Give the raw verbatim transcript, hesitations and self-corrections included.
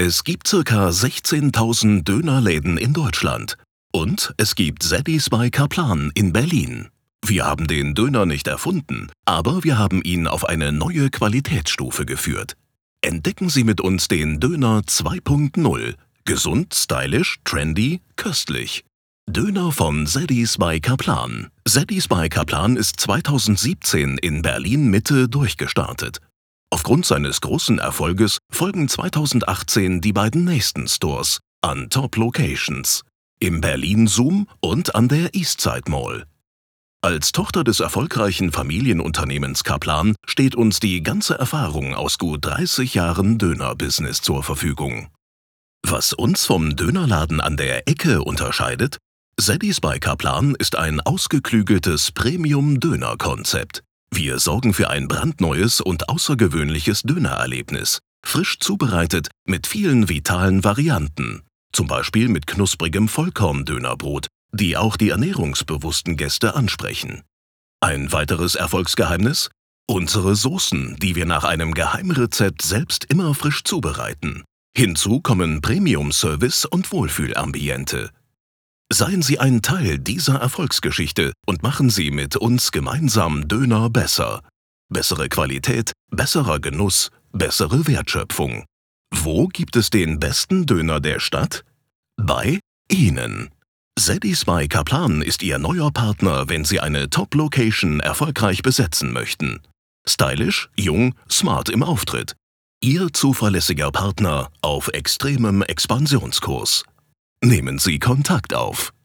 Es gibt circa sechzehntausend Dönerläden in Deutschland. Und es gibt Saddies bei Kaplan in Berlin. Wir haben den Döner nicht erfunden, aber wir haben ihn auf eine neue Qualitätsstufe geführt. Entdecken Sie mit uns den Döner zwei Punkt null. Gesund, stylisch, trendy, köstlich. Döner von Saddies bei Kaplan. Saddies bei Kaplan ist zweitausendsiebzehn in Berlin-Mitte durchgestartet. Aufgrund seines großen Erfolges folgen zweitausendachtzehn die beiden nächsten Stores an Top-Locations: im Berlin Zoom und an der Eastside Mall. Als Tochter des erfolgreichen Familienunternehmens Kaplan steht uns die ganze Erfahrung aus gut dreißig Jahren Döner-Business zur Verfügung. Was uns vom Dönerladen an der Ecke unterscheidet: Saddies bei Kaplan ist ein ausgeklügeltes Premium-Döner-Konzept. Wir sorgen für ein brandneues und außergewöhnliches Dönererlebnis, frisch zubereitet mit vielen vitalen Varianten, zum Beispiel mit knusprigem Vollkorn-Dönerbrot, die auch die ernährungsbewussten Gäste ansprechen. Ein weiteres Erfolgsgeheimnis? Unsere Soßen, die wir nach einem Geheimrezept selbst immer frisch zubereiten. Hinzu kommen Premium-Service und Wohlfühlambiente. Seien Sie ein Teil dieser Erfolgsgeschichte und machen Sie mit uns gemeinsam Döner besser. Bessere Qualität, besserer Genuss, bessere Wertschöpfung. Wo gibt es den besten Döner der Stadt? Bei Ihnen. Saddies bei Kaplan ist Ihr neuer Partner, wenn Sie eine Top-Location erfolgreich besetzen möchten. Stylisch, jung, smart im Auftritt. Ihr zuverlässiger Partner auf extremem Expansionskurs. Nehmen Sie Kontakt auf.